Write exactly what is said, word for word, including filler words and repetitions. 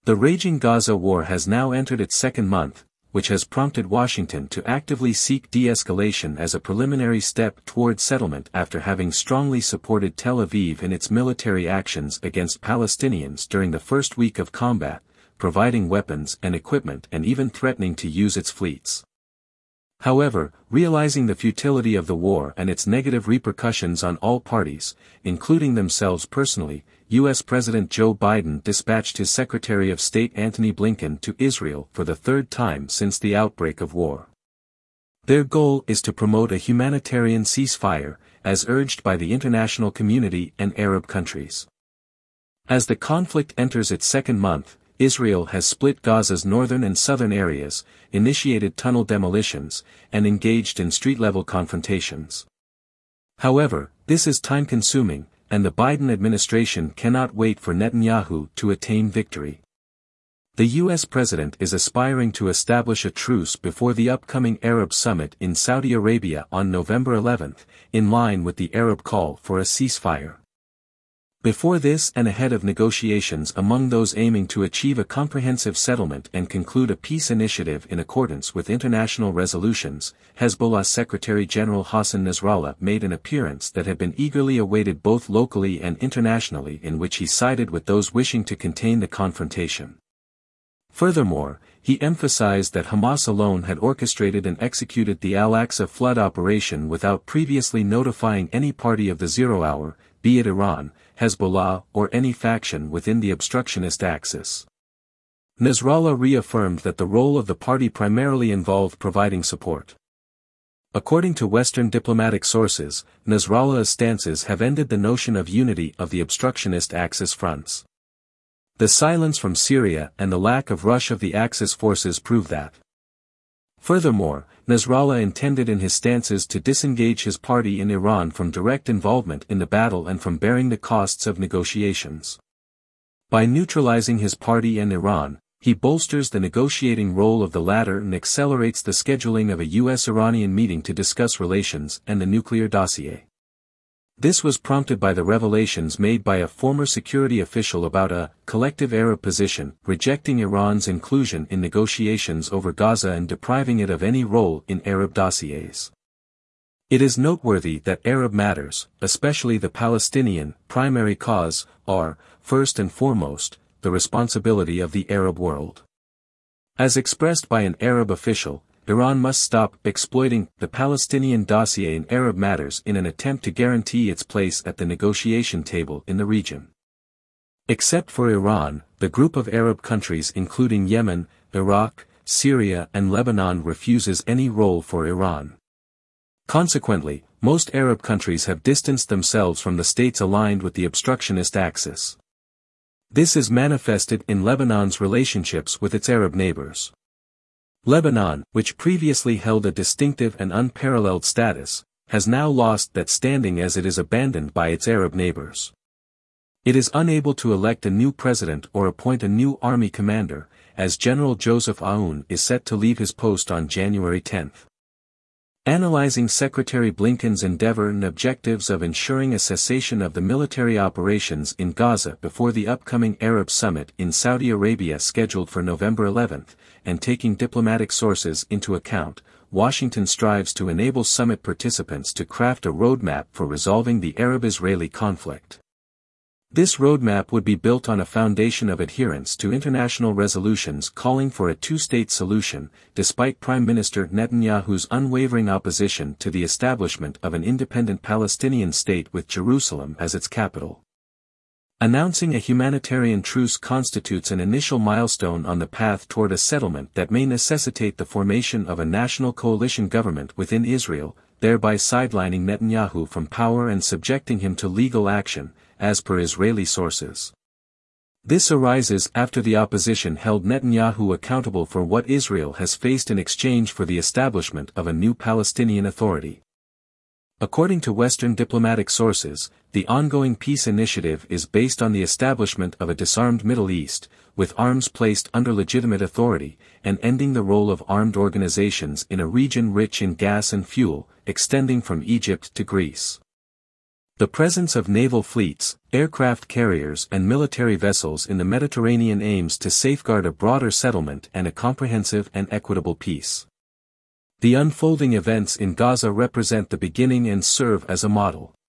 The raging Gaza war has now entered its second month, which has prompted Washington to actively seek de-escalation as a preliminary step toward settlement after having strongly supported Tel Aviv in its military actions against Palestinians during the first week of combat, providing weapons and equipment and even threatening to use its fleets. However, realizing the futility of the war and its negative repercussions on all parties, including themselves personally, U S President Joe Biden dispatched his Secretary of State Antony Blinken to Israel for the third time since the outbreak of war. Their goal is to promote a humanitarian ceasefire, as urged by the international community and Arab countries. As the conflict enters its second month, Israel has split Gaza's northern and southern areas, initiated tunnel demolitions, and engaged in street-level confrontations. However, this is time-consuming, and the Biden administration cannot wait for Netanyahu to attain victory. The U S president is aspiring to establish a truce before the upcoming Arab summit in Saudi Arabia on November eleventh, in line with the Arab call for a ceasefire. Before this and ahead of negotiations among those aiming to achieve a comprehensive settlement and conclude a peace initiative in accordance with international resolutions, Hezbollah Secretary General Hassan Nasrallah made an appearance that had been eagerly awaited both locally and internationally, in which he sided with those wishing to contain the confrontation. Furthermore, he emphasized that Hamas alone had orchestrated and executed the Al-Aqsa flood operation without previously notifying any party of the zero hour, be it Iran, Hezbollah, or any faction within the obstructionist axis. Nasrallah reaffirmed that the role of the party primarily involved providing support. According to Western diplomatic sources, Nasrallah's stances have ended the notion of unity of the obstructionist axis fronts. The silence from Syria and the lack of rush of the Axis forces prove that. Furthermore, Nasrallah intended in his stances to disengage his party in Iran from direct involvement in the battle and from bearing the costs of negotiations. By neutralizing his party and Iran, he bolsters the negotiating role of the latter and accelerates the scheduling of a U S Iranian meeting to discuss relations and the nuclear dossier. This was prompted by the revelations made by a former security official about a collective Arab position, rejecting Iran's inclusion in negotiations over Gaza and depriving it of any role in Arab dossiers. It is noteworthy that Arab matters, especially the Palestinian primary cause, are, first and foremost, the responsibility of the Arab world. As expressed by an Arab official, Iran must stop exploiting the Palestinian dossier in Arab matters in an attempt to guarantee its place at the negotiation table in the region. Except for Iran, the group of Arab countries including Yemen, Iraq, Syria and Lebanon refuses any role for Iran. Consequently, most Arab countries have distanced themselves from the states aligned with the obstructionist axis. This is manifested in Lebanon's relationships with its Arab neighbors. Lebanon, which previously held a distinctive and unparalleled status, has now lost that standing as it is abandoned by its Arab neighbors. It is unable to elect a new president or appoint a new army commander, as General Joseph Aoun is set to leave his post on January tenth. Analyzing Secretary Blinken's endeavor and objectives of ensuring a cessation of the military operations in Gaza before the upcoming Arab summit in Saudi Arabia scheduled for November eleventh, and taking diplomatic sources into account, Washington strives to enable summit participants to craft a roadmap for resolving the Arab-Israeli conflict. This roadmap would be built on a foundation of adherence to international resolutions calling for a two-state solution, despite Prime Minister Netanyahu's unwavering opposition to the establishment of an independent Palestinian state with Jerusalem as its capital. Announcing a humanitarian truce constitutes an initial milestone on the path toward a settlement that may necessitate the formation of a national coalition government within Israel, thereby sidelining Netanyahu from power and subjecting him to legal action, as per Israeli sources. This arises after the opposition held Netanyahu accountable for what Israel has faced in exchange for the establishment of a new Palestinian Authority. According to Western diplomatic sources, the ongoing peace initiative is based on the establishment of a disarmed Middle East, with arms placed under legitimate authority, and ending the role of armed organizations in a region rich in gas and fuel, extending from Egypt to Greece. The presence of naval fleets, aircraft carriers and military vessels in the Mediterranean aims to safeguard a broader settlement and a comprehensive and equitable peace. The unfolding events in Gaza represent the beginning and serve as a model.